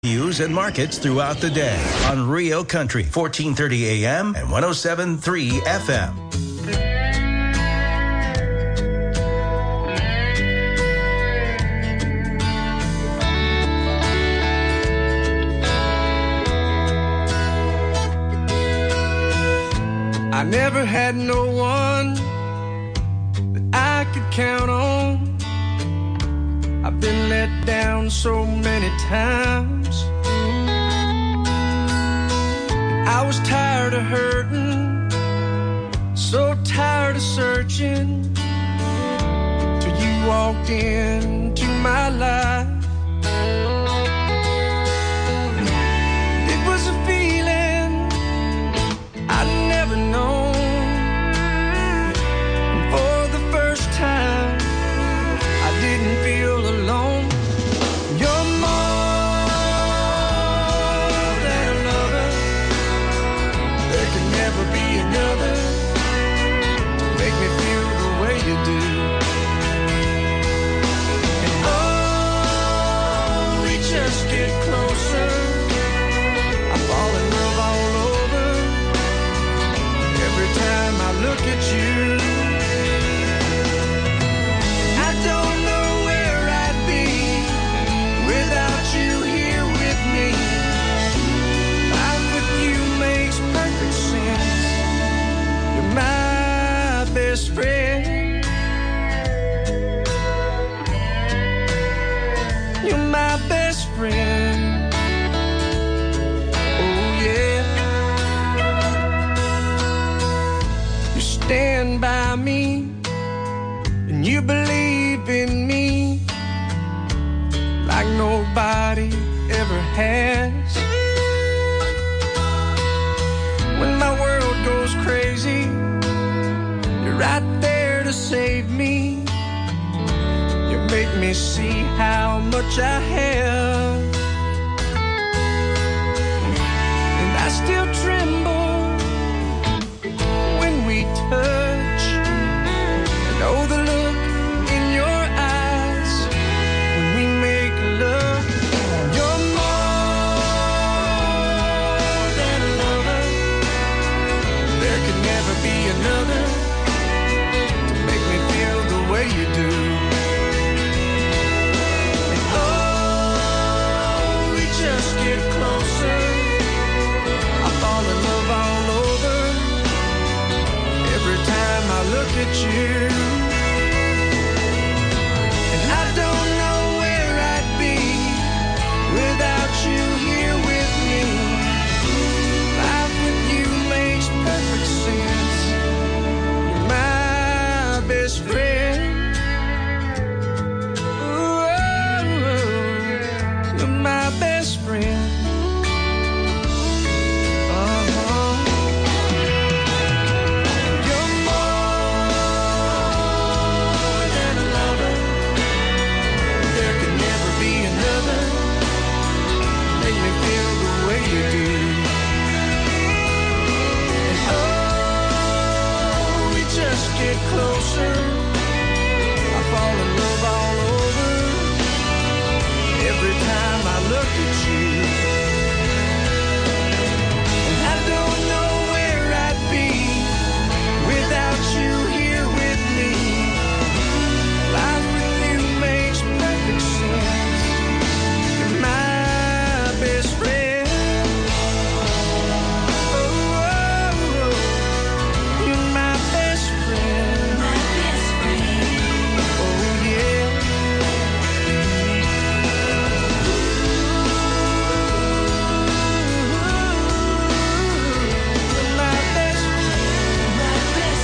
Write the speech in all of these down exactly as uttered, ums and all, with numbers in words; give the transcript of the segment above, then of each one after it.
News and markets throughout the day on Rio Country, fourteen thirty A M and one oh seven point three F M. I never had no one that I could count on. I've been let down so many times. I was tired of hurting, so tired of searching, till you walked into my life. It was a feeling I'd never known. For the first time, I didn't feel alone. You're more than a lover. There can never be another to make me feel the way you do. And oh, we just get closer. I fall in love all over. Every time I look at you, without you here with me. Life with you makes perfect sense. You're my best friend. You're my best friend. Oh yeah. You stand by me and you believe in me like nobody ever has. When my world goes crazy, you're right there to save me. You make me see how much I have. And I still tremble when we touch. And oh, the look in your eyes when we make love. You're more than a lover. There could never be another to make me feel the way you do. And oh, we just get closer. I fall in love all over. Every time I look at you. And I don't know where I'd be without you here with me. Life with you makes perfect sense. You're my best friend. Ooh, you're my best friend. Uh-huh. You're more than a lover. There can never be another. Make me feel the way you do. And oh, we just get closer. I fall in love all over. Every time I look at you. And I don't know where I'd be without you here with me. Life with you makes perfect sense. You're my best friend. Oh, oh, oh. You're my best friend. My best friend. Oh yeah. You're my best friend. My best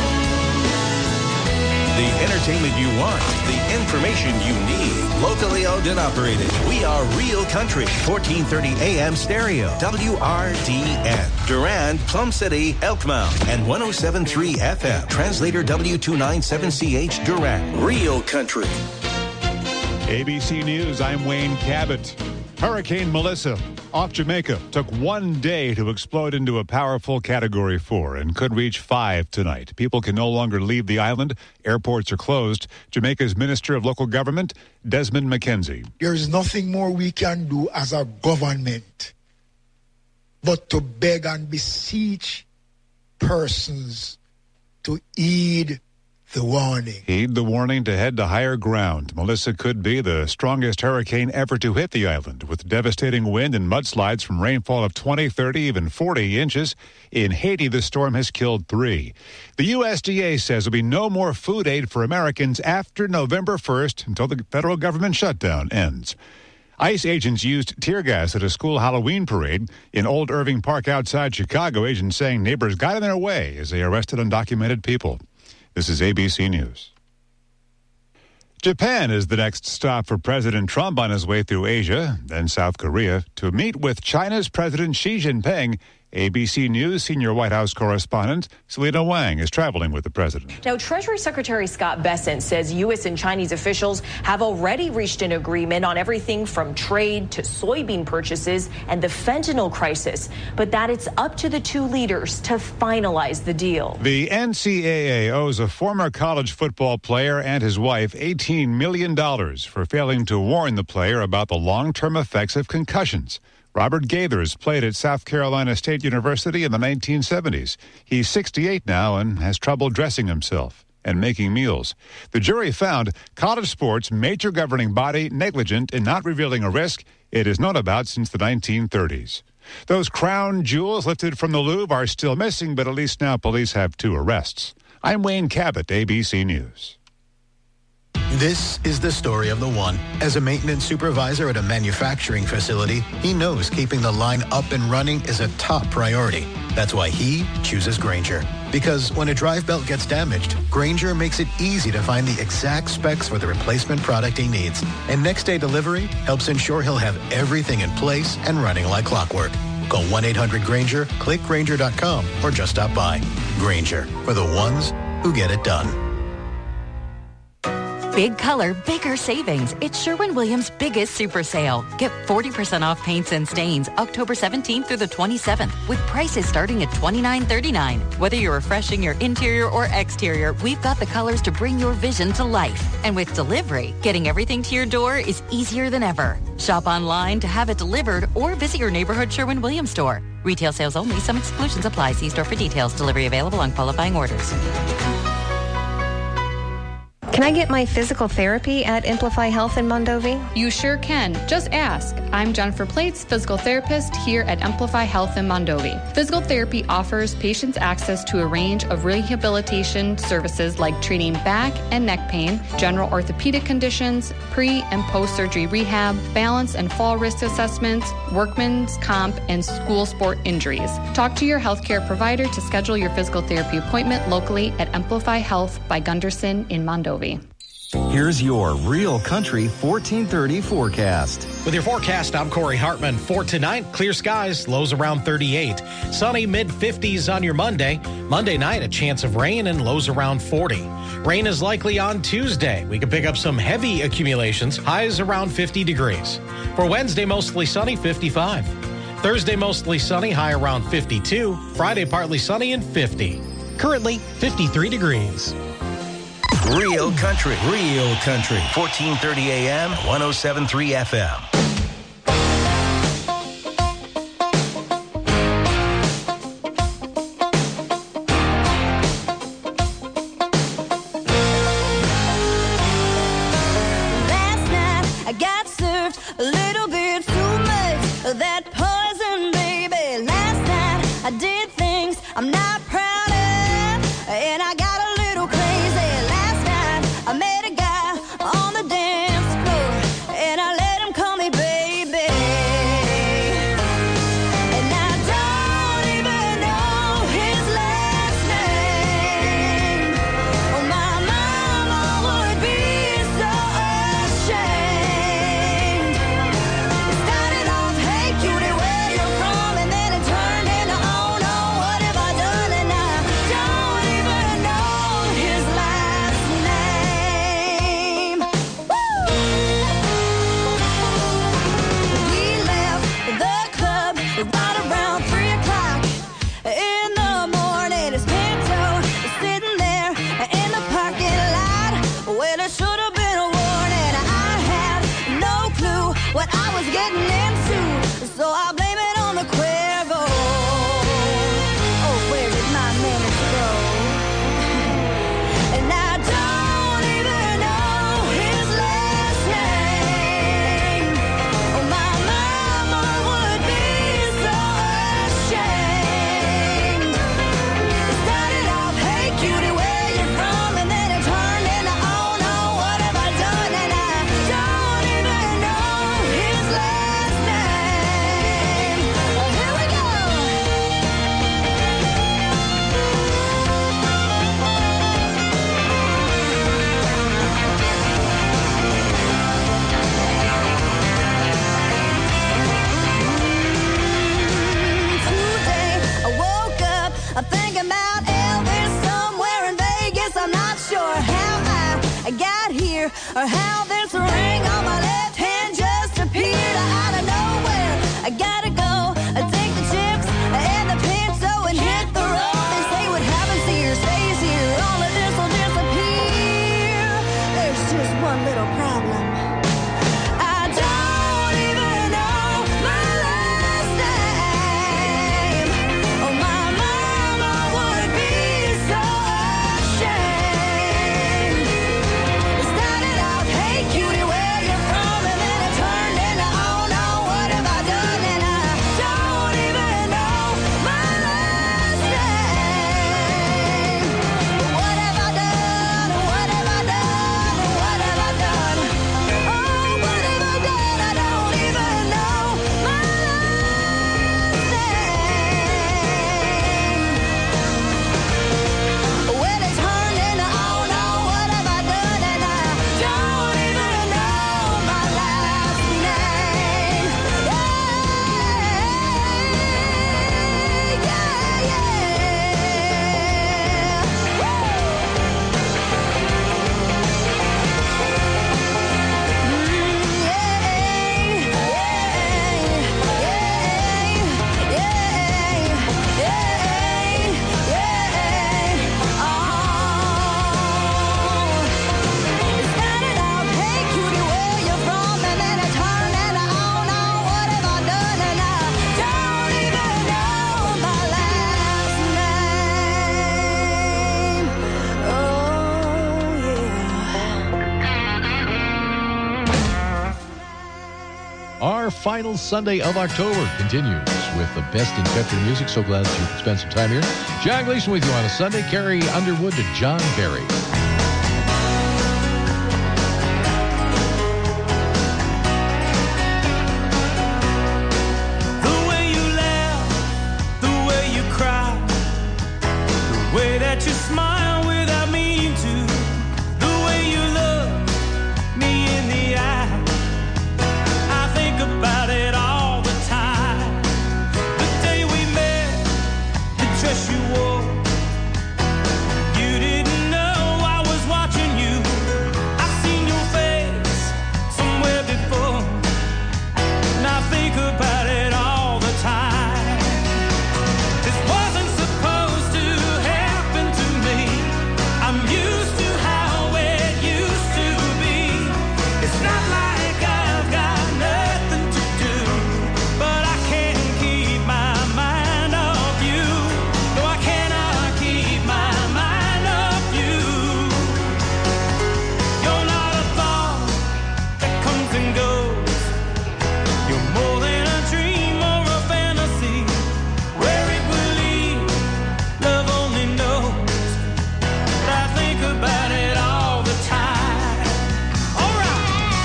friend. The entertainment you want, the information you need. Locally owned and operated. We are Real Country, fourteen thirty A M stereo, W R D N. Durand, Plum City, Elkmount, and one oh seven point three F M. Translator W two ninety-seven C H, Durand. Real Country. A B C News, I'm Wayne Cabot. Hurricane Melissa off Jamaica took one day to explode into a powerful Category four and could reach five tonight. People can no longer leave the island. Airports are closed. Jamaica's Minister of Local Government, Desmond McKenzie. There is nothing more we can do as a government but to beg and beseech persons to heed the warning. Heed the warning to head to higher ground. Melissa could be the strongest hurricane ever to hit the island, with devastating wind and mudslides from rainfall of twenty, thirty, even forty inches. In Haiti, the storm has killed three. The U S D A says there'll be no more food aid for Americans after November first until the federal government shutdown ends. ICE agents used tear gas at a school Halloween parade in Old Irving Park outside Chicago. Agents saying neighbors got in their way as they arrested undocumented people. This is A B C News. Japan is the next stop for President Trump on his way through Asia, then South Korea, to meet with China's President Xi Jinping. A B C News senior White House correspondent Selena Wang is traveling with the president. Now, Treasury Secretary Scott Bessent says U S and Chinese officials have already reached an agreement on everything from trade to soybean purchases and the fentanyl crisis, but that it's up to the two leaders to finalize the deal. The N C double A owes a former college football player and his wife eighteen million dollars for failing to warn the player about the long-term effects of concussions. Robert Gaithers played at South Carolina State University in the nineteen seventies. He's sixty-eight now and has trouble dressing himself and making meals. The jury found college sports' major governing body negligent in not revealing a risk it has known about since the nineteen thirties. Those crown jewels lifted from the Louvre are still missing, but at least now police have two arrests. I'm Wayne Cabot, A B C News. This is the story of the one. As a maintenance supervisor at a manufacturing facility, he knows keeping the line up and running is a top priority. That's why he chooses Grainger. Because when a drive belt gets damaged, Grainger makes it easy to find the exact specs for the replacement product he needs. And next day delivery helps ensure he'll have everything in place and running like clockwork. Call one eight hundred Grainger, click Grainger dot com, or just stop by. Grainger, for the ones who get it done. Big color, bigger savings. It's Sherwin-Williams' biggest super sale. Get forty percent off paints and stains October seventeenth through the twenty-seventh with prices starting at twenty-nine thirty-nine. Whether you're refreshing your interior or exterior, we've got the colors to bring your vision to life. And with delivery, getting everything to your door is easier than ever. Shop online to have it delivered or visit your neighborhood Sherwin-Williams store. Retail sales only. Some exclusions apply. See store for details. Delivery available on qualifying orders. Can I get my physical therapy at Amplify Health in Mondovi? You sure can. Just ask. I'm Jennifer Plates, physical therapist here at Amplify Health in Mondovi. Physical therapy offers patients access to a range of rehabilitation services like treating back and neck pain, general orthopedic conditions, pre- and post-surgery rehab, balance and fall risk assessments, workman's comp, and school sport injuries. Talk to your healthcare provider to schedule your physical therapy appointment locally at Amplify Health by Gunderson in Mondovi. Here's your Real Country fourteen thirty forecast. With your forecast, I'm Corey Hartman. For tonight, clear skies, lows around thirty-eight. Sunny mid-fifties on your Monday. Monday night, a chance of rain and lows around forty. Rain is likely on Tuesday. We can pick up some heavy accumulations, highs around fifty degrees. For Wednesday, mostly sunny, fifty-five. Thursday, mostly sunny, high around fifty-two. Friday, partly sunny and fifty. Currently, fifty-three degrees. Real Country, Real Country, fourteen thirty A M, one oh seven point three F M. Last night I got served a little bit too much of that poison, baby. Last night I did things I'm not proud of, and I got a little crazy. Last night I met a guy on the dance floor, and I let him call me baby. And I don't even know his last name. Oh, my mama would be so ashamed. It started off, hey cutie, where you from? And then it turned into, oh no, what have I done? And or how this ring on my left hand just appeared out of nowhere. I gotta go, I take the chips and the pencil and hit the road. They say what happens here stays here, all of this will disappear. There's just one little problem. I don't even know my last name. Oh, my mama would be so ashamed. It started out, hey cutie, where you from? And then it turned into, oh no, what have I done? And I don't even know my last name. What have I done? What have I done? What have I done? Oh, what have I done? I don't even know my last name. When it turned into, oh no, what have I done? And I don't even know my last name. Yeah, yeah, It started out, hey cutie, where you from? And then it turned into, oh no, what have I done? And I don't even know my last name. Oh yeah. Our final Sunday of October continues with the best in country music. So glad that you could spend some time here. John Gleason with you on a Sunday. Carrie Underwood to John Barry. The way you laugh, the way you cry, the way that you smile without meaning to, the way you look me in the eye. I think about it all the time. The day we met, the dress you wore, you didn't know I was watching you. I seen your face somewhere before, and I think about it all the time. This wasn't supposed to happen to me. I'm used to how it used to be. It's not like I've got nothing to do, but I can't keep my mind off you. No, I cannot keep my mind off you. You're not a thought that comes and goes. You're more than a dream or a fantasy. Where it will lead, love only knows. But I think about it all the time. All right.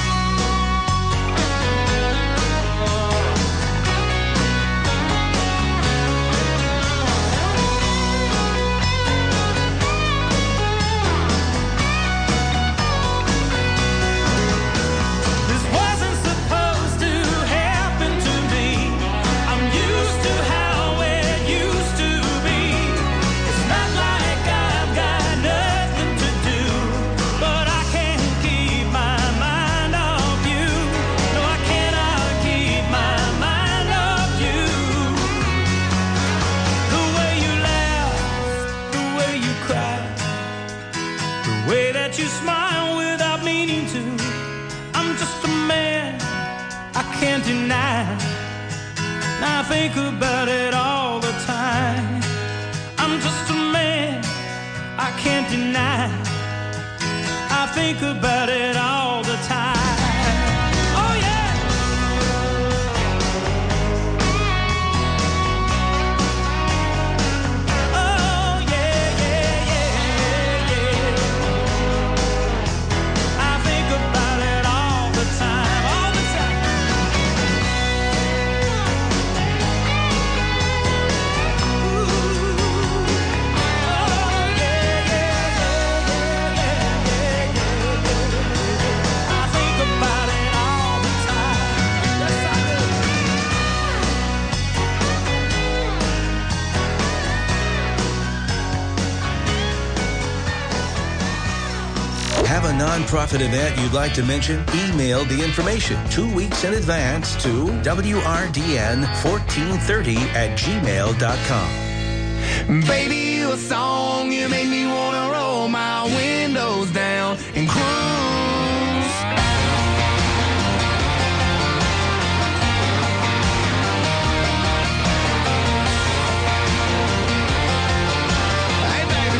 This wasn't supposed to happen to me. I'm used to how it used to be. It's not like I've got nothing to do, but I can't keep my mind off you. No, I cannot keep my mind off you. The way you laugh, the way you cry, the way that you smile without meaning to. I'm just a man, I can't deny. And I think about it all the time. I'm just a man, I can't deny. I think about it all the time. Oh yeah. Oh yeah, yeah, yeah, yeah. I think about it all the time, all the time. Ooh. Oh yeah, yeah, yeah, yeah, yeah, yeah, yeah. a nonprofit event you'd like to mention? Email the information two weeks in advance to W R D N fourteen thirty at gmail dot com. Baby, you a song, you make me wanna roll my windows down and cruise. Hey, baby.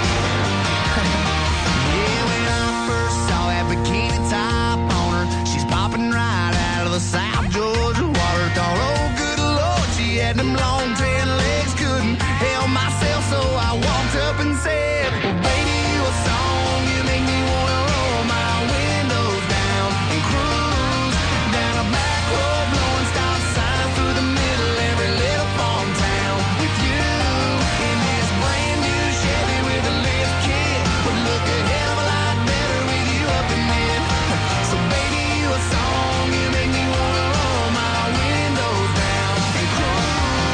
Yeah, when I first saw that bikini top on her, she's popping right out of the South Georgia water. Thought, oh, good Lord, she had them long tan legs, couldn't help myself, so I walked up and said, well, baby, you a song, you make me wanna roll my windows down and cruise down a back road, blowing stop signs through the middle every little farm town with you in this brand new Chevy with a lift kit, would look a hell of a lot better with you up in it. So baby, you a song, you make me wanna roll my windows down and cruise.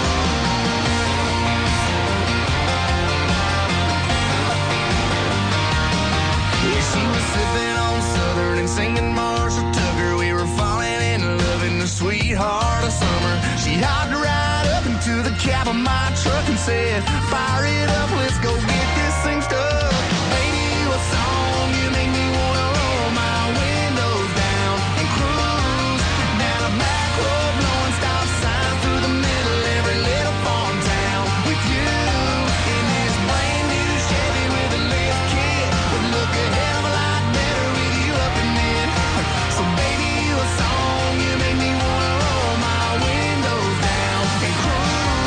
Yeah, she was sipping on Southern and singing Marshall Tucker. We were falling in love in the sweetheart of summer. She hopped right up into the cab of my truck and said, fire it up, let's go get this thing stuck. Baby, you a song, you make me wanna roll my windows down and cruise down a back road, blowing stop signs through the middle every little farm town with you in this brand new Chevy with a lift kit, would look a hell of a lot better with you up in it. So baby, you a song, you make me wanna roll my windows down and cruise.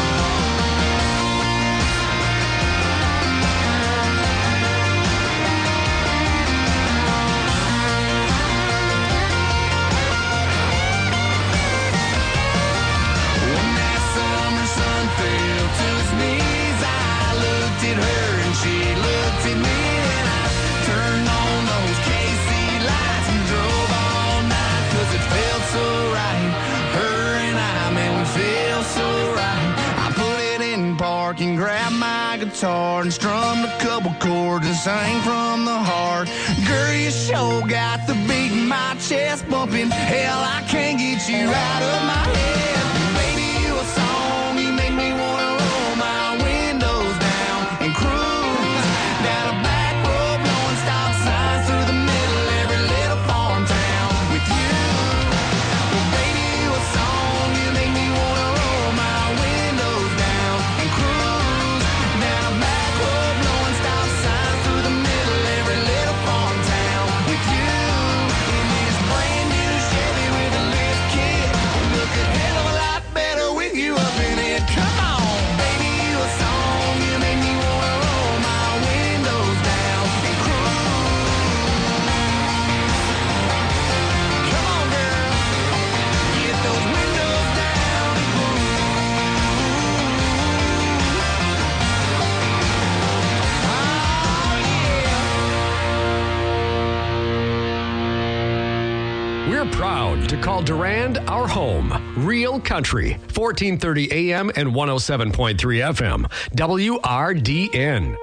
When that summer sun fell to its knees, I looked at her and she looked at me, and I turned on those K C lights and drove all night, 'cause it felt so right. Her and I, man, we feel so right. I put it in park and grabbed my guitar and strummed a couple chords and sang from the heart. Girl, you sure got the beat in my chest bumping. Hell, I can't get you out of my head. Baby, you a song, you make me wanna roll my windows down and cruise down a back road, blowing stop signs through the middle every little farm town with you. Well, baby, you a song, you make me wanna roll my windows down and cruise down a back road, blowing stop signs through the middle every little farm town with you in this brand new Chevy with a lift kit. Look a hell of a lot better with you up in it. Come on, baby, you a song, you make me wanna roll my windows down and cruise. Come on, girl, get those windows down and cruise. Oh, yeah. We're proud to call Durand our home. Real Country, fourteen thirty A M and one oh seven point three F M. W R D N.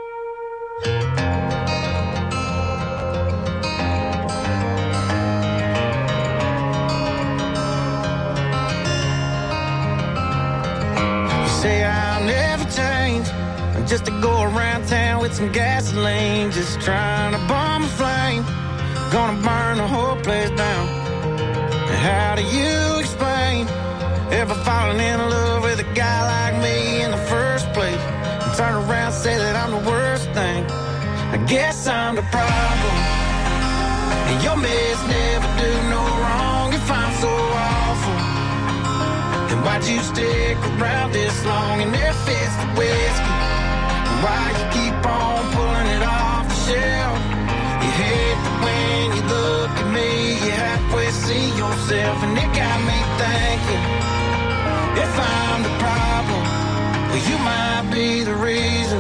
You say I'll never change, just to go around town with some gasoline, just trying to bomb a flame, gonna burn the whole place down. And how do you explain ever falling in love with a guy like me in the first place, and turn around and say that I'm the worst thing? I guess I'm the problem, and your mess never do no wrong. If I'm so awful, then why'd you stick around this long? And if it's the whiskey, why you keep on pulling it off the shelf? You hate that when you look at me, you halfway see yourself, and it got me thinking, if I'm the problem, well, you might be the reason.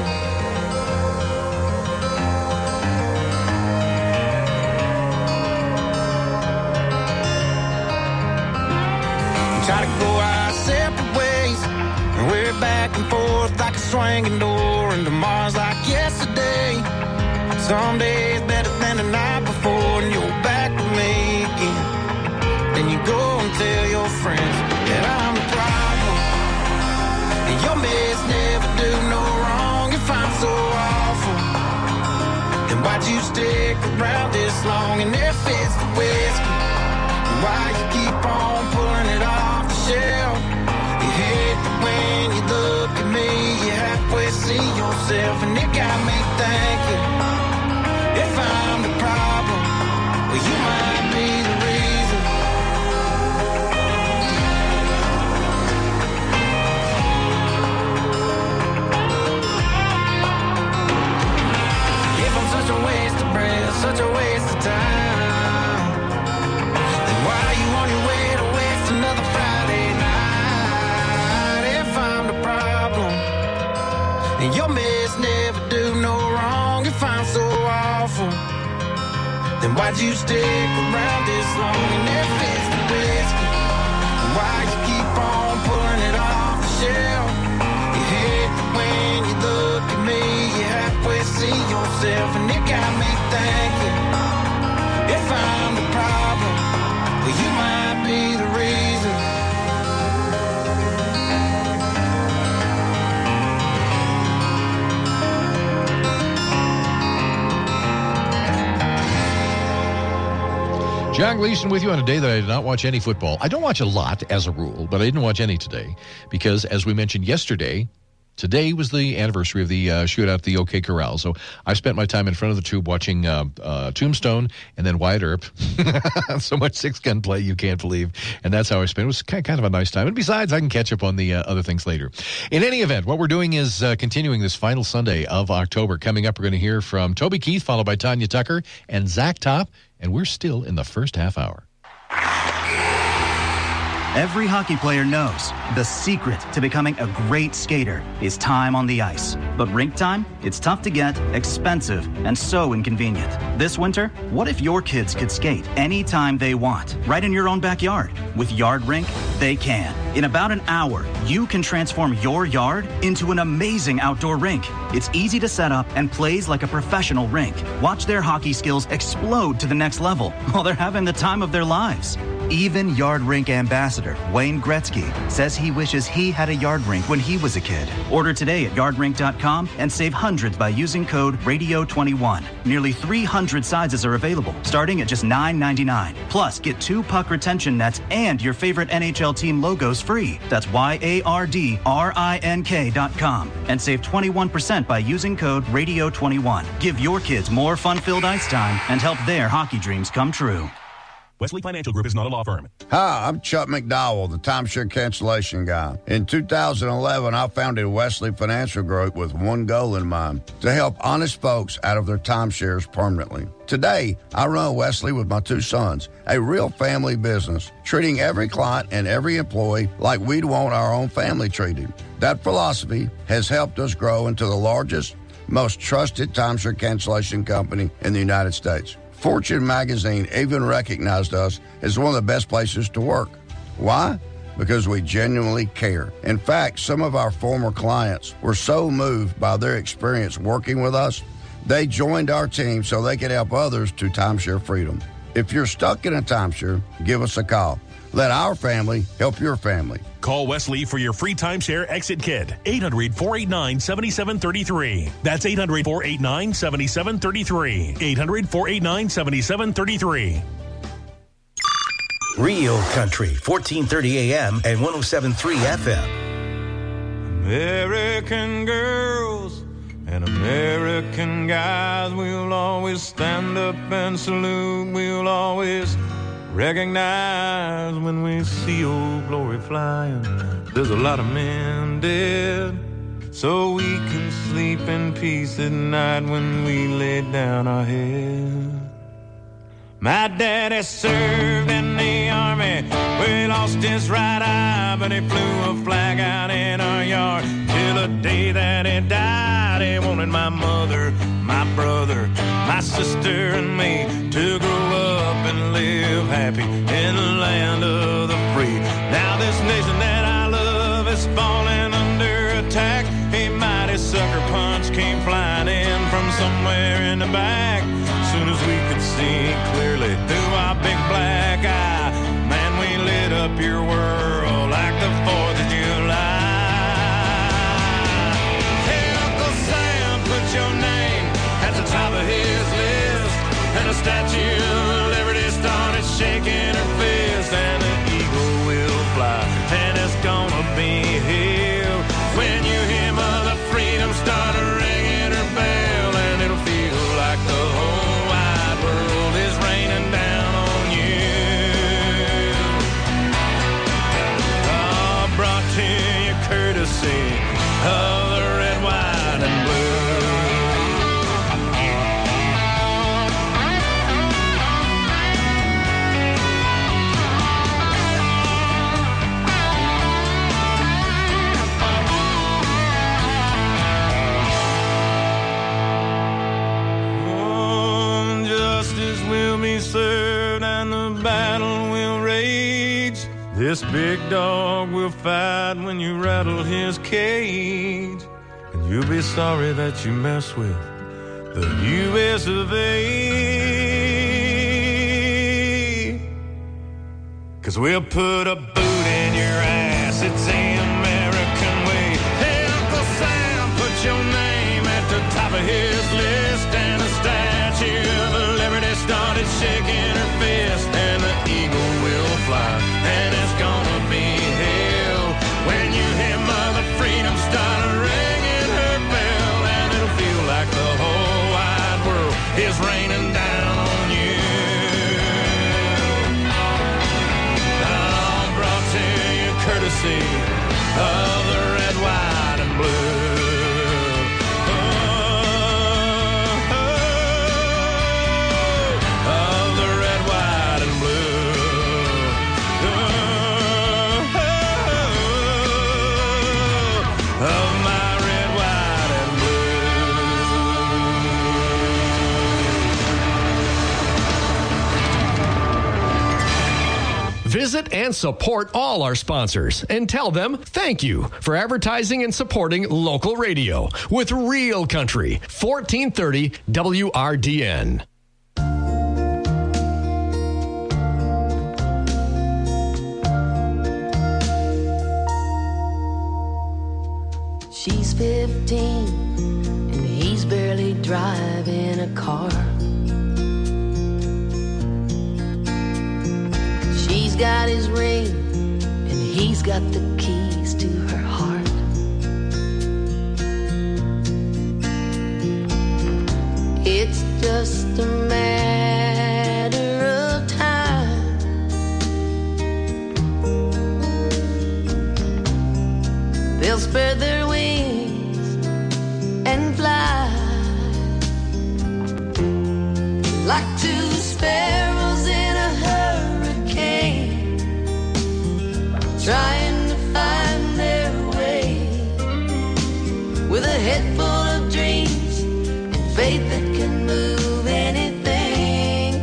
Try to go our separate ways, and we're back and forth like a swinging door, and tomorrow's like yesterday. Some days better than the night before. And your mess never do no wrong. If I'm so awful, then why'd you stick around this long? And if it's the whiskey, then why you keep on pulling it off the shelf? You hate that when you look at me, you halfway see yourself, and it got me thinking, if I'm the problem, well, you might be the reason. If I'm such a waste of breath, such a waste of time, then why are you on your way to waste another Friday night? If I'm the problem, and your mess never do no wrong. If I'm so awful, then why'd you stick around this long? And if it's the whiskey, then why you keep on pulling it off the shelf? You hate that when you look at me, you halfway see yourself, and it got me thinking, if I'm the problem, well, you might be the reason. John Gleason with you on a day that I did not watch any football. I don't watch a lot as a rule, but I didn't watch any today because, as we mentioned yesterday, today was the anniversary of the uh, shootout at the OK Corral. So I spent my time in front of the tube watching uh, uh, Tombstone and then Wyatt Earp. So much six-gun play you can't believe. And that's how I spent it. It was kind of a nice time. And besides, I can catch up on the uh, other things later. In any event, what we're doing is uh, continuing this final Sunday of October. Coming up, we're going to hear from Toby Keith, followed by Tanya Tucker and Zach Top. And we're still in the first half hour. Every hockey player knows the secret to becoming a great skater is time on the ice. But rink time? It's tough to get, expensive, and so inconvenient. This winter, what if your kids could skate anytime they want, right in your own backyard? With Yard Rink, they can. In about an hour, you can transform your yard into an amazing outdoor rink. It's easy to set up and plays like a professional rink. Watch their hockey skills explode to the next level while they're having the time of their lives. Even Yard Rink ambassador Wayne Gretzky says he wishes he had a yard rink when he was a kid. Order today at yard rink dot com and save hundreds by using code radio twenty-one. Nearly three hundred sizes are available, starting at just nine ninety-nine. Plus, get two puck retention nets and your favorite N H L team logos free. That's Y A R D R I N K dot com. And save twenty-one percent by using code radio twenty-one. Give your kids more fun-filled ice time and help their hockey dreams come true. Wesley Financial Group is not a law firm. Hi, I'm Chuck McDowell, the timeshare cancellation guy. In two thousand eleven, I founded Wesley Financial Group with one goal in mind, to help honest folks out of their timeshares permanently. Today, I run Wesley with my two sons, a real family business, treating every client and every employee like we'd want our own family treated. That philosophy has helped us grow into the largest, most trusted timeshare cancellation company in the United States. Fortune magazine even recognized us as one of the best places to work. Why? Because we genuinely care. In fact, some of our former clients were so moved by their experience working with us, they joined our team so they could help others to timeshare freedom. If you're stuck in a timeshare, give us a call. Let our family help your family. Call Wesley for your free timeshare exit kit. eight hundred, four eight nine, seven seven three three. That's eight hundred, four eight nine, seven seven three three. eight hundred, four eight nine, seven seven three three. Real Country, fourteen thirty A M and one oh seven point three F M. American girls and American guys, we'll always stand up and salute. We'll always recognize when we see old glory flying. There's a lot of men dead, so we can sleep in peace at night when we lay down our head. My daddy served in the army, where he lost his right eye, but he flew a flag out in our yard till the day that he died. He wanted my mother, my brother, my sister and me to grow up and live happy in the land of the free. Now this nation that I love is falling under attack. A mighty sucker punch came flying in from somewhere in the back. Soon as we could see clearly through our big black eye, man, we lit up your world like the fourth of July. courtesy of the red, white, and blue. Oh, justice will be served and the battle will rage. This big dog will fight when you rattle his cage. And you'll be sorry that you mess with the U S of A. 'Cause we'll put a boot in your ass, it's the American way. Hey, Uncle Sam, put your name at the top of his list. And the Statue of Liberty started shaking her fist. And the eagle will fly, and it's gonna be hell when you hear Mother Freedom start ringing her bell. And it'll feel like the whole wide world is raining down on you. All brought to you courtesy of the red, white, and blue. Visit and support all our sponsors and tell them thank you for advertising and supporting local radio with Real Country, fourteen thirty W R D N. She's fifteen and he's barely driving a car. She's got his ring, and he's got the keys to her heart. It's just a matter of time. They'll spread their wings and fly like two sparrows in a hurricane, trying to find their way, with a head full of dreams and faith that can move anything.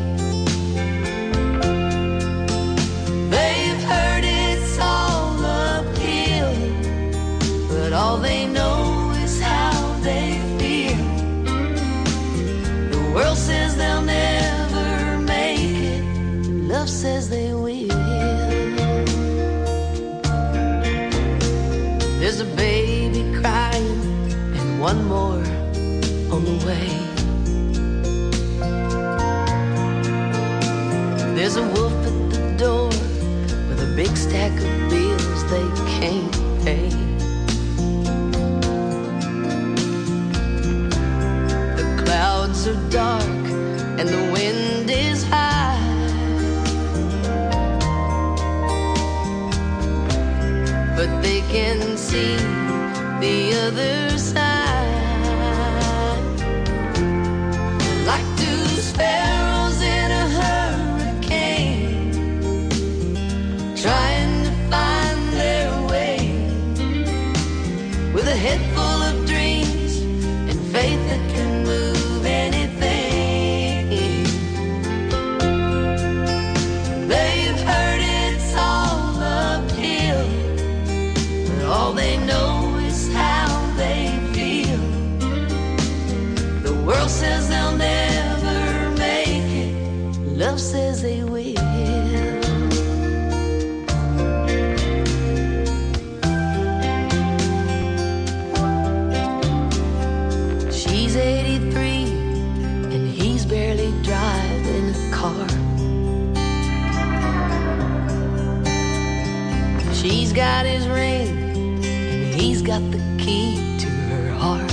They've heard it's all uphill, but all they know is how they feel. The world says they'll never make it, love says they will. There's a baby crying and one more on the way. There's a wolf at the door with a big stack of bills they can't pay. The clouds are dark and the wind is high. But they can see the other side, like two sparrows in a hurricane, trying to find their way, with a head full of dreams and faith that can move anything. They've heard it's all uphill, all they know is how they feel. The world says they'll never make it, love says they will. She's eighty-three and he's barely driving a car. She's got his ring, he's got the key to her heart.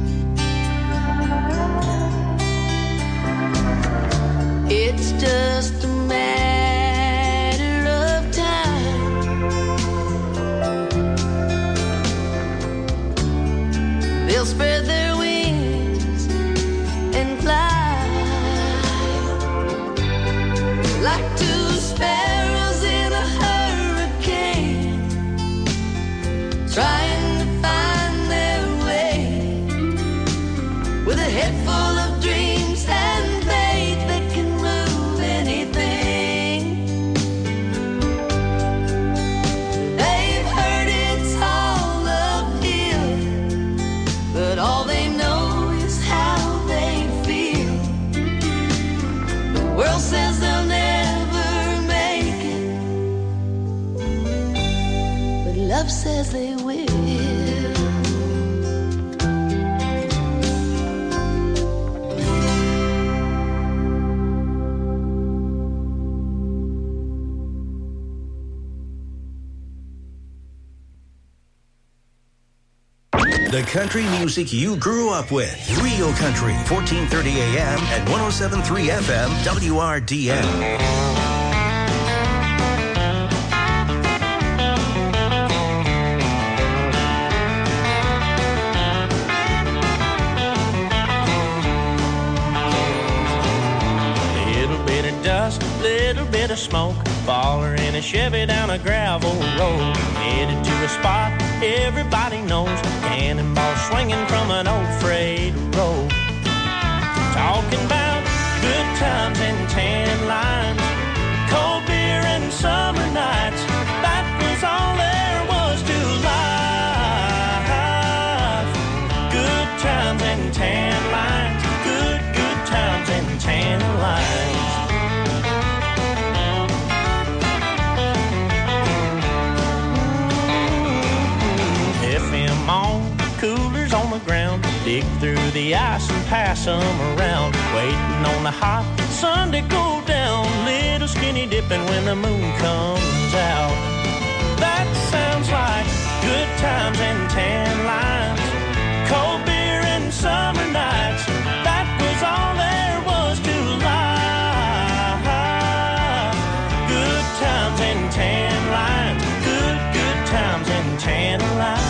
It's just a matter of time trying to find their way, with a head full of dreams and faith that can move anything. They've heard it's all uphill, but all they know is how they feel. The world says they'll never make it, but love says they will. The country music you grew up with. Real Country, fourteen thirty A M and one oh seven point three F M, W R D N. Little bit of smoke, baller in a Chevy down a gravel road, headed to a spot everybody knows, cannonball swinging from an old freight road. Talking about good times and tan lines, cold beer and summer nights, that was all there was to life. Good times and tan lines, good, good times and tan lines. Coolers on the ground, dig through the ice and pass them around, waiting on the hot sun to go down, little skinny dipping when the moon comes out. That sounds like good times and tan lines, cold beer and summer nights, that was all there was to life. Good times and tan lines, good, good times and tan lines.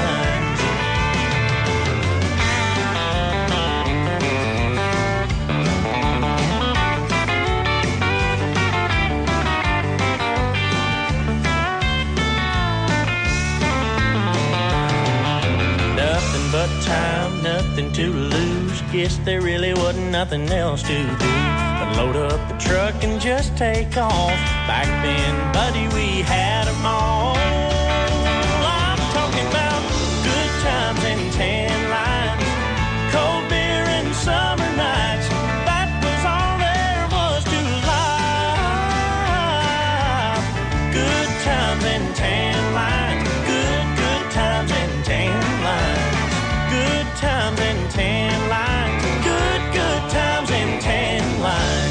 But time, nothing to lose. Guess there really wasn't nothing else to do but load up the truck and just take off. Back then, buddy, we had them all. I'm talking about good times and tan lines, cold beer and summer nights. That was all there was to life. Good times and tan lines, good, good times and tan lines. Good times and tan lines, good, good times and tan lines.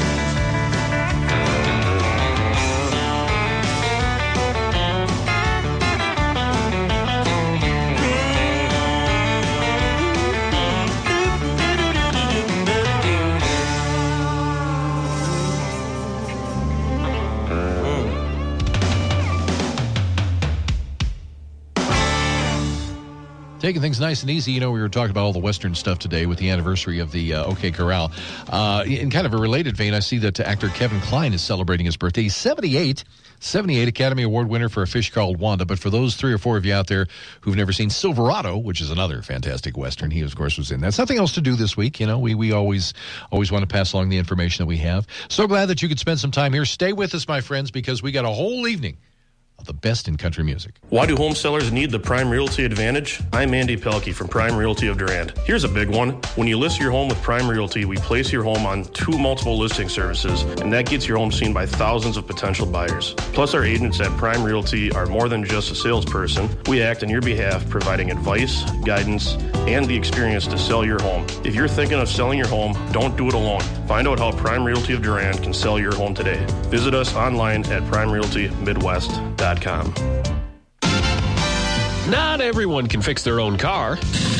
Taking things nice and easy. You know, we were talking about all the Western stuff today with the anniversary of the uh, OK Corral. Uh, in kind of a related vein, I see that actor Kevin Kline is celebrating his birthday. He's seventy-eight. seventy-eight, Academy Award winner for A Fish Called Wanda. But for those three or four of you out there who've never seen Silverado, which is another fantastic Western, he, of course, was in that. Something else to do this week. You know, we, we always, always want to pass along the information that we have. So glad that you could spend some time here. Stay with us, my friends, because we got a whole evening of the best in country music. Why do home sellers need the Prime Realty Advantage? I'm Andy Pelkey from Prime Realty of Durand. Here's a big one. When you list your home with Prime Realty, we place your home on two multiple listing services, and that gets your home seen by thousands of potential buyers. Plus, our agents at Prime Realty are more than just a salesperson. We act on your behalf, providing advice, guidance, and the experience to sell your home. If you're thinking of selling your home, don't do it alone. Find out how Prime Realty of Durand can sell your home today. Visit us online at prime realty midwest dot com. Not everyone can fix their own car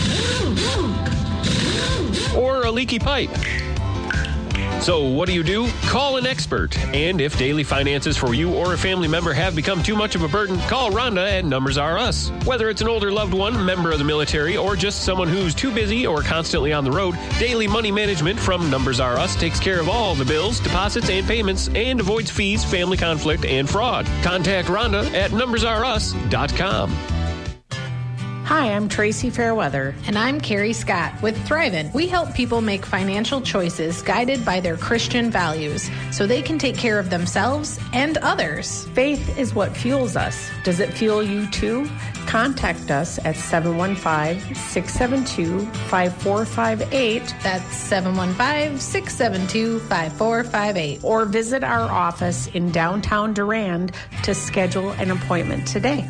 or a leaky pipe. So what do you do? Call an expert. And if daily finances for you or a family member have become too much of a burden, call Rhonda at Numbers R Us. Whether it's an older loved one, member of the military, or just someone who's too busy or constantly on the road, Daily Money Management from Numbers R Us takes care of all the bills, deposits, and payments and avoids fees, family conflict, and fraud. Contact Rhonda at numbers r us dot com. Hi, I'm Tracy Fairweather. And I'm Carrie Scott with Thrivent. We help people make financial choices guided by their Christian values so they can take care of themselves and others. Faith is what fuels us. Does it fuel you too? Contact us at seven one five, six seven two, five four five eight. That's seven one five, six seven two, five four five eight. Or visit our office in downtown Durand to schedule an appointment today.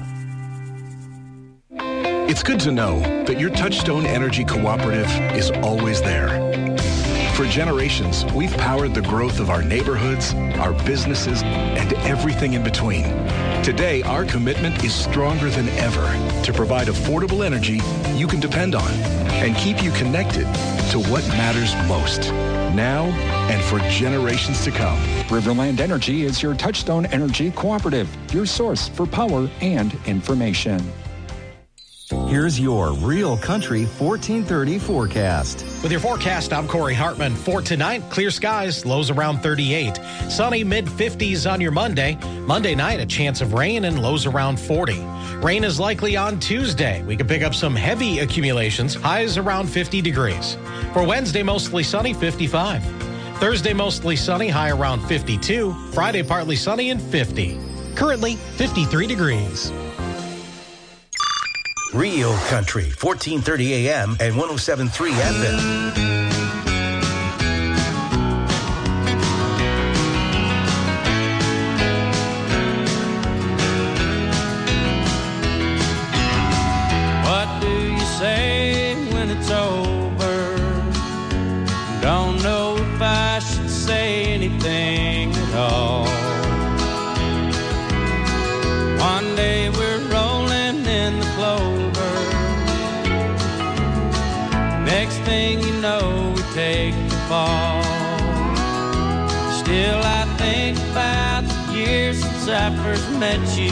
It's good to know that your Touchstone Energy Cooperative is always there. For generations, we've powered the growth of our neighborhoods, our businesses, and everything in between. Today, our commitment is stronger than ever to provide affordable energy you can depend on and keep you connected to what matters most, now and for generations to come. Riverland Energy is your Touchstone Energy Cooperative, your source for power and information. Here's your Real Country fourteen thirty forecast. With your forecast, I'm Corey Hartman. For tonight, clear skies, lows around thirty-eight. Sunny mid fifties on your Monday. Monday night, a chance of rain and lows around forty. Rain is likely on Tuesday. We could pick up some heavy accumulations, highs around fifty degrees. For Wednesday, mostly sunny, fifty-five. Thursday, mostly sunny, high around fifty-two. Friday, partly sunny and fifty. Currently, fifty-three degrees. Real Country, fourteen thirty A M and one oh seven point three F M. What do you say when it's over? Don't know if I should say anything at all. One day we're rolling in the clover. Next thing you know, we take the fall. Still, I think about the years since I first met you,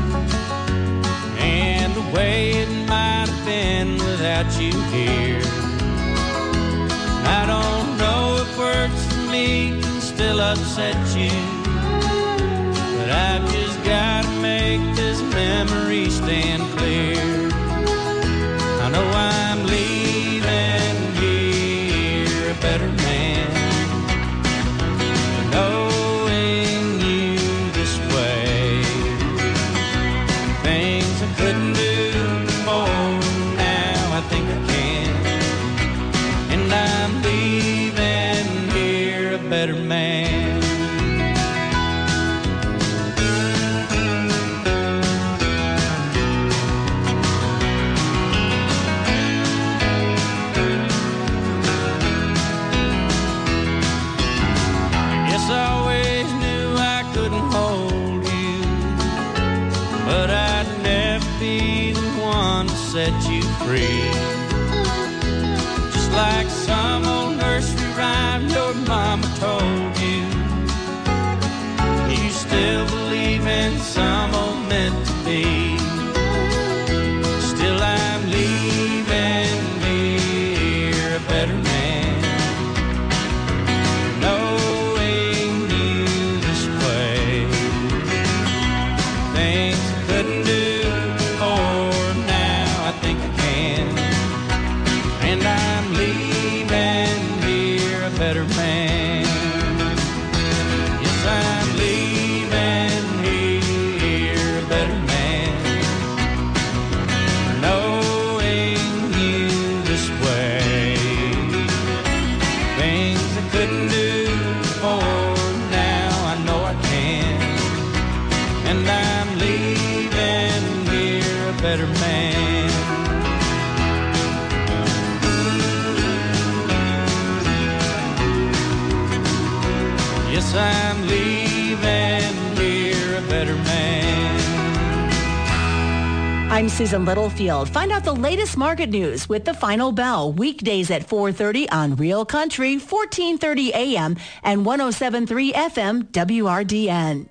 and the way it might have been without you here. I don't know if words for me can still upset you, but I've just gotta make this memory stand clear. I know I'm leaving here a better man, knowing you this way. Things I couldn't do before, now I think I can, and I'm leaving here a better man. Set you free. Just like some old nursery rhyme your mama told you. You still believe in some old meant to be. Still I'm leaving here a better man, knowing you this way. Things I couldn't do before, and I'm leaving here a better man. Yes, I'm leaving here a better man, knowing you this way. Things I couldn't do before, now I know I can, and I'm leaving here a better man. Yes, I'm leaving here a better man. I'm Susan Littlefield. Find out the latest market news with the Final Bell weekdays at four thirty on Real Country, fourteen thirty A M and one oh seven point three F M W R D N.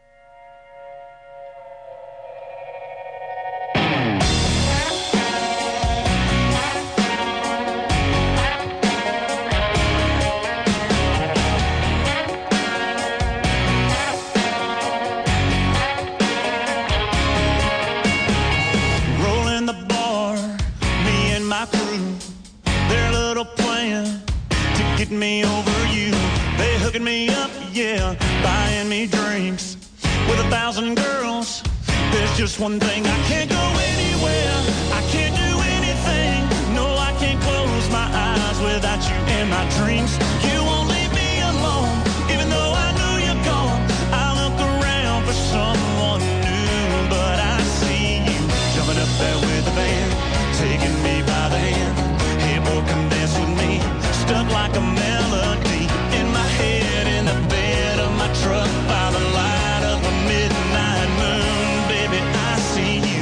Just one thing, I can't go anywhere. I can't do anything. No, I can't close my eyes without you in my dreams. You won't leave me alone, even though I know you're gone. I look around for someone new, but I see you jumping up there with the band, taking me by the hand. Hey, boy, come dance with me. Stuck like a melody in my head, in the bed of my truck by the light of a midnight moon. Baby, I see you.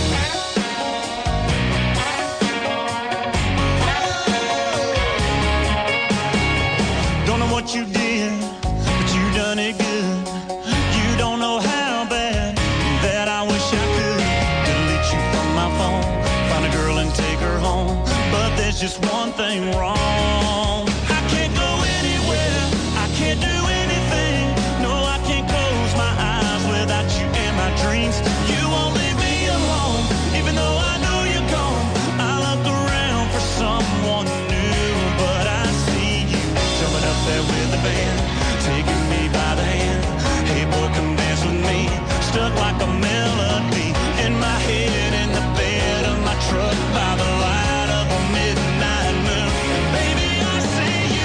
Don't know what you did, but you done it good. You don't know how bad that I wish I could delete you from my phone, find a girl and take her home. But there's just one thing wrong. I can't go anywhere. I can't do anything. No, I can't close my eyes without you in my dreams. You won't leave me alone, even though I know you're gone. I look around for someone new, but I see you jumping up there with the band, taking me by the hand. Hey, boy, come dance with me. Stuck like a melody in my head, in the bed of my truck by the light of a midnight moon. Baby, I see you.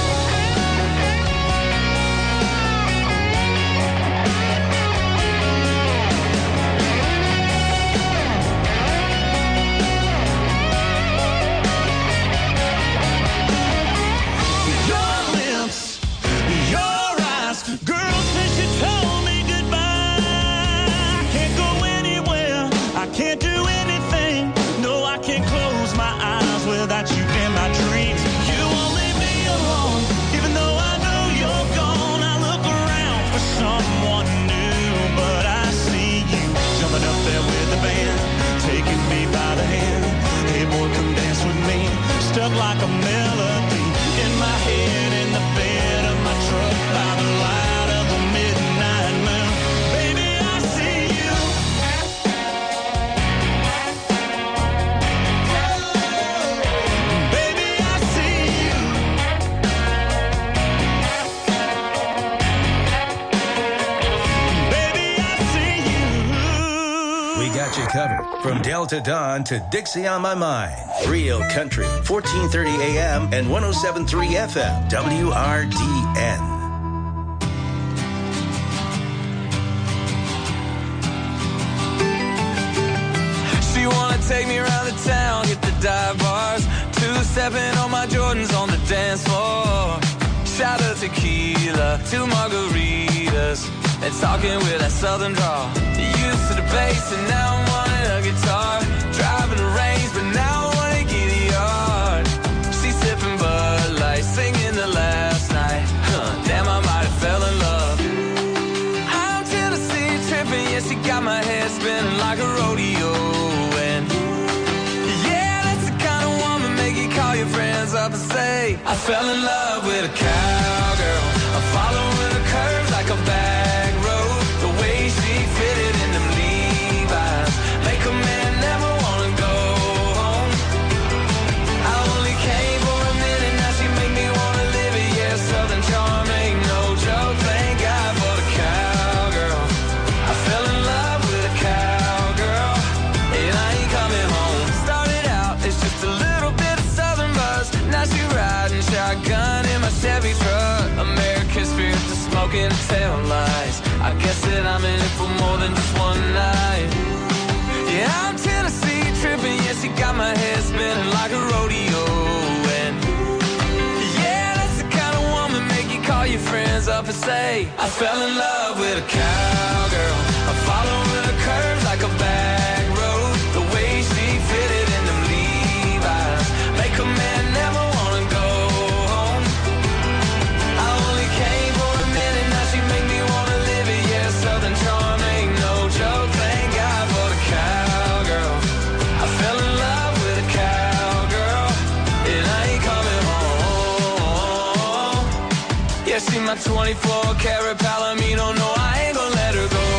Your lips, your eyes, girl, since you told me goodbye, I can't go anywhere. I can't do anything. No, I can't close my eyes without you in my dreams. You won't leave me alone, even though I know you're gone. I look around for someone new, but I see you jumping up there with the band, taking me by the hand. Hey, boy, come dance with me. Stuck like a melody in my head, in the bed of my truck by the light of a midnight moon. Baby, I see you. Baby, I see you. Baby, I see you. We got you covered from Delta Dawn to Dixie on My Mind. Real Country, fourteen thirty A M and one oh seven point three F M, W R D N. She wanna take me around the town, hit the dive bars, two-stepping on my Jordans on the dance floor. Shot of tequila, two margaritas, and talking with that southern drawl. Used to the bass and now I'm wanting a guitar. Driving the range, but now I wanna get a yard. She's sipping Bud Light, singing the last night. Huh, damn, I might have fell in love. I'm Tennessee tripping, yeah, she got my head spinning like a rodeo. And yeah, that's the kind of woman make you call your friends up and say, I fell in love with a cowgirl. I'm following her curves like a back road. The way she fitted in them Levi's make a man never wanna go home. I only came for a minute, now she make me wanna live it. Yeah, Southern charm ain't no joke. Thank God for the cowgirl. I fell in love with a cowgirl, and I ain't coming home. Started out as just a little bit of Southern buzz. Now she riding shotgun in my Chevy truck. American spirit to smoking tail lights. I guess that I'm in it for more than just one night. Yeah, I'm Tennessee tripping, yeah, she got my head spinning like a rodeo. And yeah, that's the kind of woman make you call your friends up and say, I fell in love with a cowgirl. I'm following her curves like a back road. The way she fitted in them Levi's make a man never wanna go home. I only came for a minute, now she make me wanna live it. Yeah, Southern charm ain't no joke. Thank God for the cowgirl. I fell in love with a cowgirl, and I ain't coming home. Yeah, she my twenty-four karat Palomino. No, I ain't gonna let her go.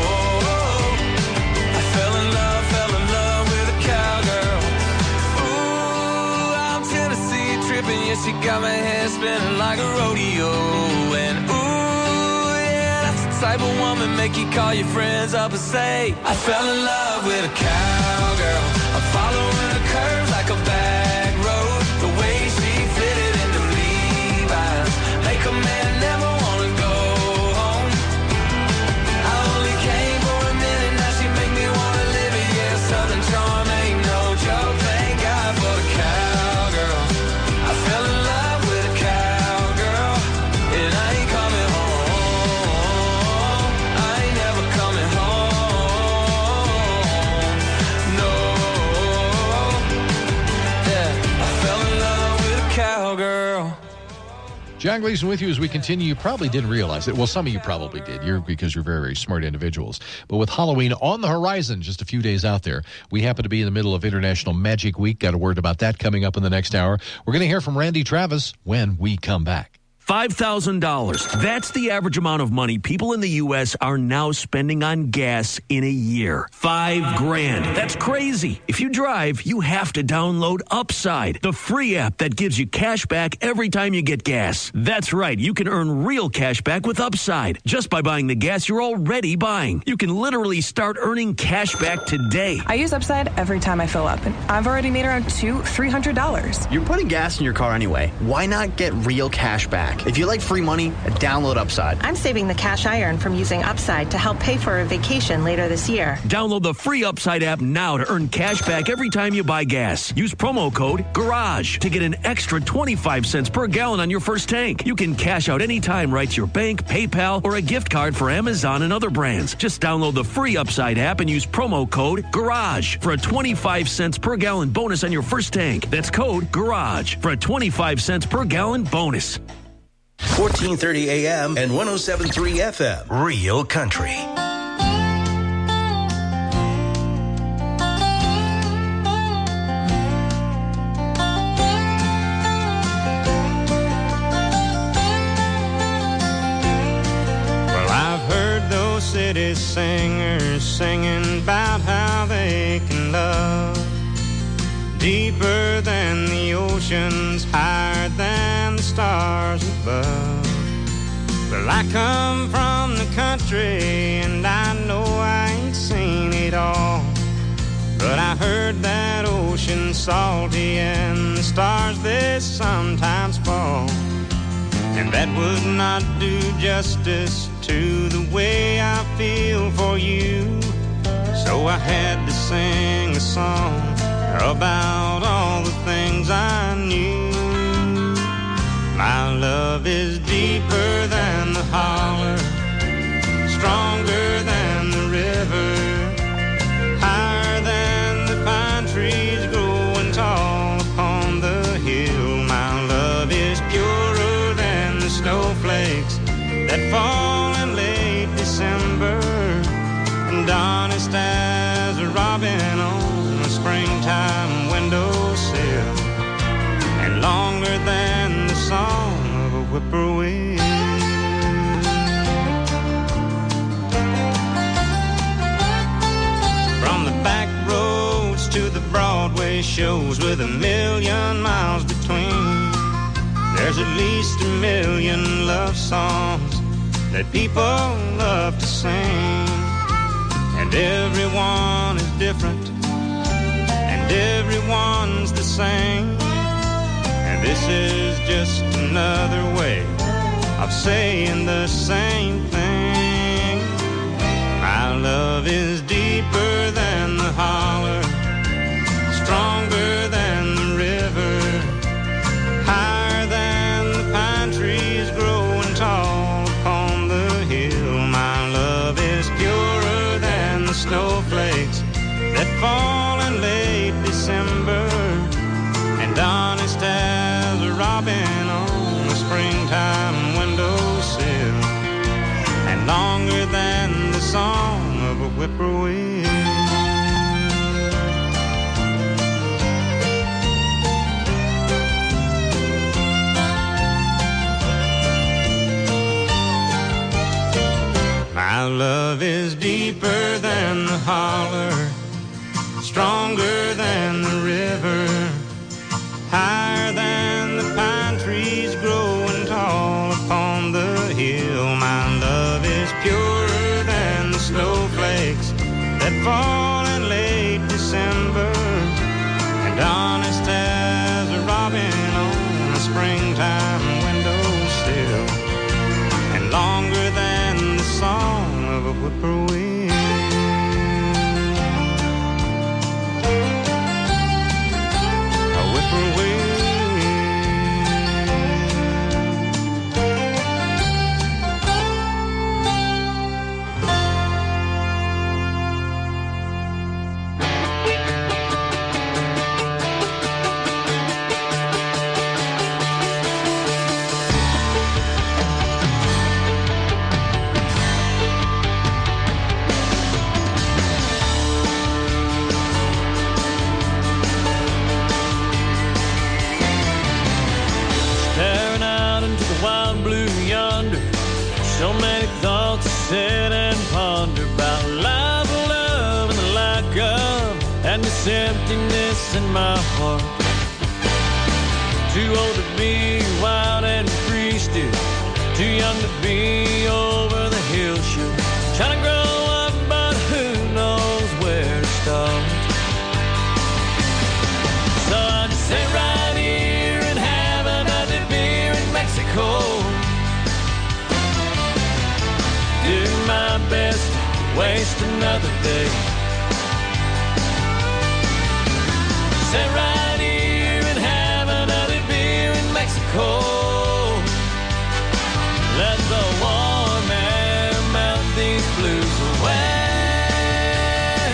I fell in love, fell in love with a cowgirl. Ooh, I'm Tennessee tripping, she got my head spinning like a rodeo. And ooh, yeah, that's the type of woman make you call your friends up and say, I fell in love with a cowgirl. I'm following her curves like a back road. The way she fitted into Levi's make a man never wanna go home. I only came for a minute, now she make me wanna live it. Yeah, Southern charm ain't no joke. Thank God for the cowgirl. I fell in love with a cowgirl, and I ain't coming home. I ain't never coming home. No. Yeah, I fell in love with a cowgirl. John Gleason with you as we continue. You probably didn't realize it. Well, some of you probably did. You're because you're very, very smart individuals. But with Halloween on the horizon, just a few days out there, we happen to be in the middle of International Magic Week. Got a word about that coming up in the next hour. We're going to hear from Randy Travis when we come back. five thousand dollars. That's the average amount of money people in the U S are now spending on gas in a year. Five grand. That's crazy. If you drive, you have to download Upside, the free app that gives you cash back every time you get gas. That's right. You can earn real cash back with Upside just by buying the gas you're already buying. You can literally start earning cash back today. I use Upside every time I fill up, and I've already made around two, three hundred dollars. You're putting gas in your car anyway. Why not get real cash back? If you like free money, download Upside. I'm saving the cash I earn from using Upside to help pay for a vacation later this year. Download the free Upside app now to earn cash back every time you buy gas. Use promo code GARAGE to get an extra twenty-five cents per gallon on your first tank. You can cash out anytime right to your bank, PayPal, or a gift card for Amazon and other brands. Just download the free Upside app and use promo code GARAGE for a twenty-five cents per gallon bonus on your first tank. That's code GARAGE for a twenty-five cents per gallon bonus. fourteen thirty A M and one oh seven point three F M. Real Country. Well, I've heard those city singers singing about how they can love deeper than the oceans, higher than the stars above. Well, I come from the country and I know I ain't seen it all, but I heard that ocean salty and the stars they sometimes fall, and that would not do justice to the way I feel for you. So I had to sing a song about all the things I knew. My love is deeper than the holler, stronger than the river, higher than the pine trees growing tall upon the hill. My love is purer than the snowflakes that fall in late December, and honest as a robin on a springtime windowsill, and longer than the song of a whippoorwill. From the back roads to the Broadway shows with a million miles between, there's at least a million love songs that people love to sing, and everyone is different and everyone's the same, and this is just another way of saying the same thing. My love is deeper than the holler, stronger than the river, higher than the pine trees growing tall upon the hill. My love is purer than the snowflakes that fall in late December, and honest as a robin on a springtime windowsill, and longer than the song of a whippoorwill. My love is deeper than the holler, stronger than the river, higher than the pine trees growing tall upon the hill. My love is pure honest as a robin on a springtime windowsill, and longer than the song of a whippoorwill. A whippoorwill. So many thoughts to sit and ponder about life, love, and the lack of, and this emptiness in my heart. Too old to be wild and free still, too young to be over the hill shoot. Trying to grow up, but who knows where to start. So I just sit right here and have another beer in Mexico. Do my best to waste another day. Sit right here and have another beer in Mexico. Let the warm air melt these blues away.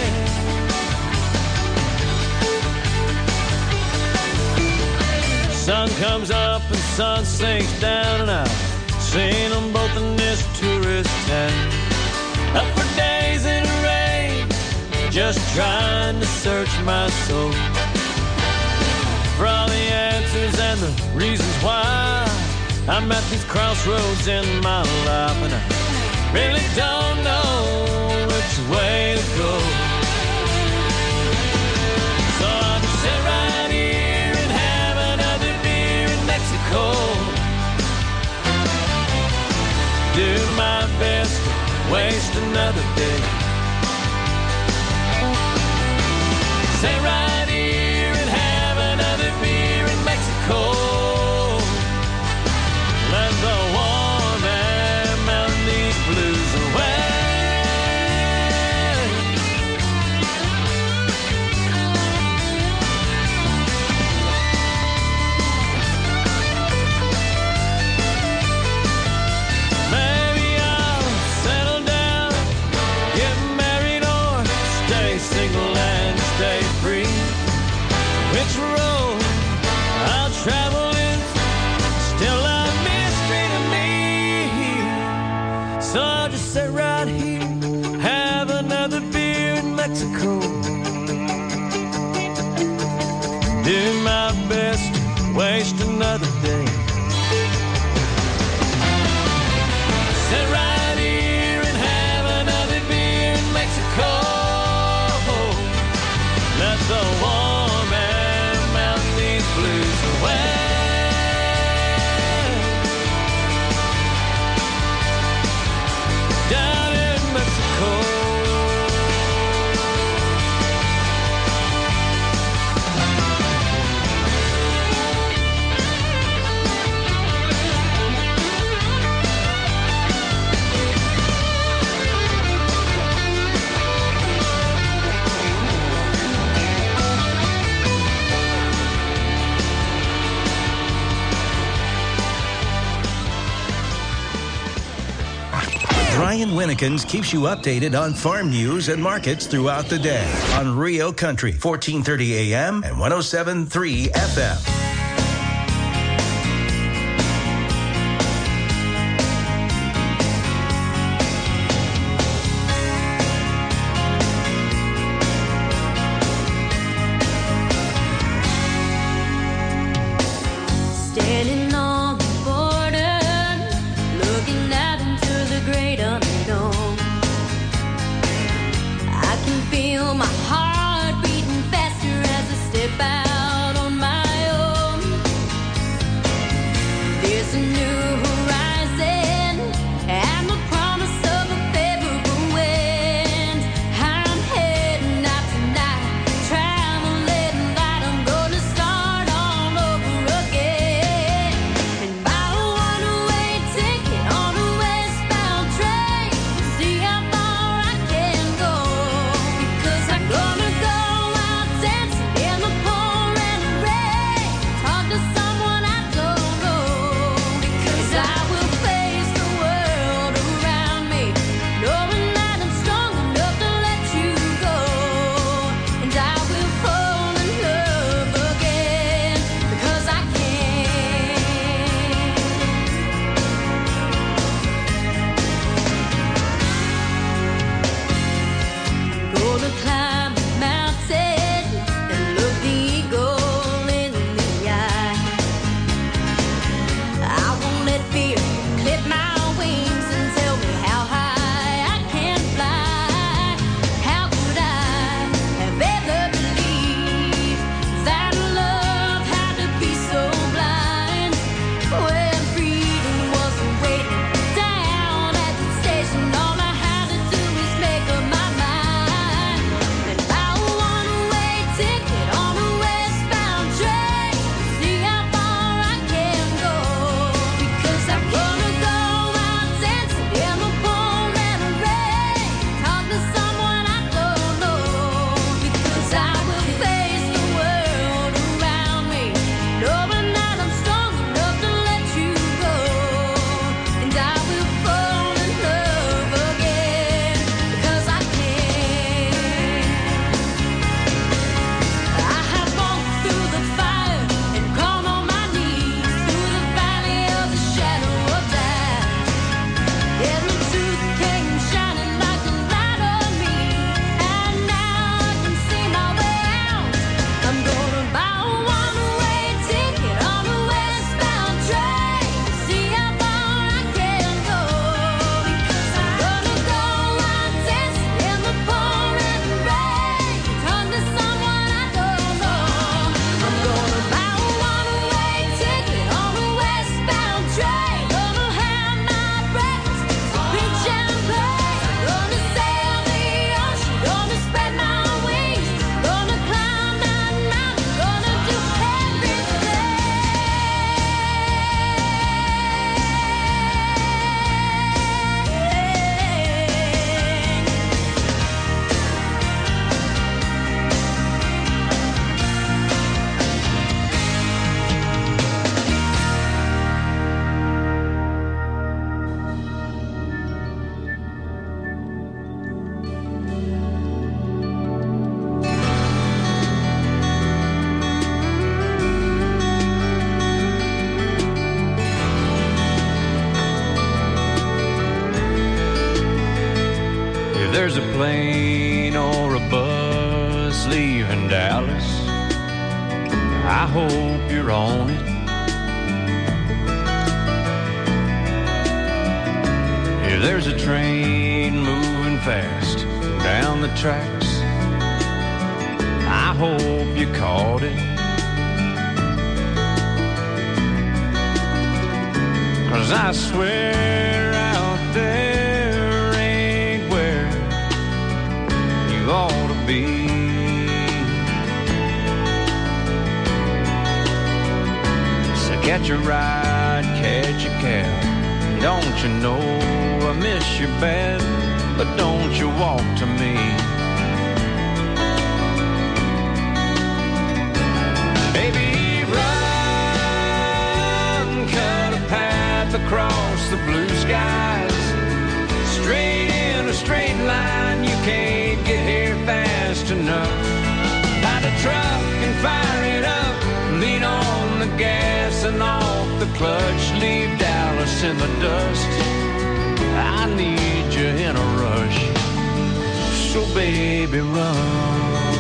Sun comes up and sun sinks down, and I've seen them both in this tourist town. Up for days in the rain, just trying to search my soul for all the answers and the reasons why I'm at these crossroads in my life, and I really don't know which way to go. So I'll just sit right here and have another beer in Mexico. Do my best to waste another day. Stay right here and have another beer in Mexico. Let the warm air melt these blues away. Single and stay free. Which road I'll travel is still a mystery to me. So I'll just sit right here, have another beer in Mexico. Do my best to waste another day. Sit right here and have another beer in Mexico. Let the warm air melt these blues away. Down in Mexico. Brian Winnekins keeps you updated on farm news and markets throughout the day on Rio Country, fourteen thirty A M and one oh seven point three F M. My heart beating faster as I step out on my own. there's a plane or a bus leaving Dallas, I hope you're on it. If there's a train moving fast down the tracks, I hope you caught it. 'Cause I swear out there ain't where you ought to be. So catch a ride, catch a cab. Don't you know I miss you bad, but don't you walk to me. Baby, run, cut a path across the blue skies, straight in a straight line, you can't get here fast enough. Light a truck and fire it up, lean on the gas and off the clutch, leave Dallas in the dust. I need you in a rush, so baby run.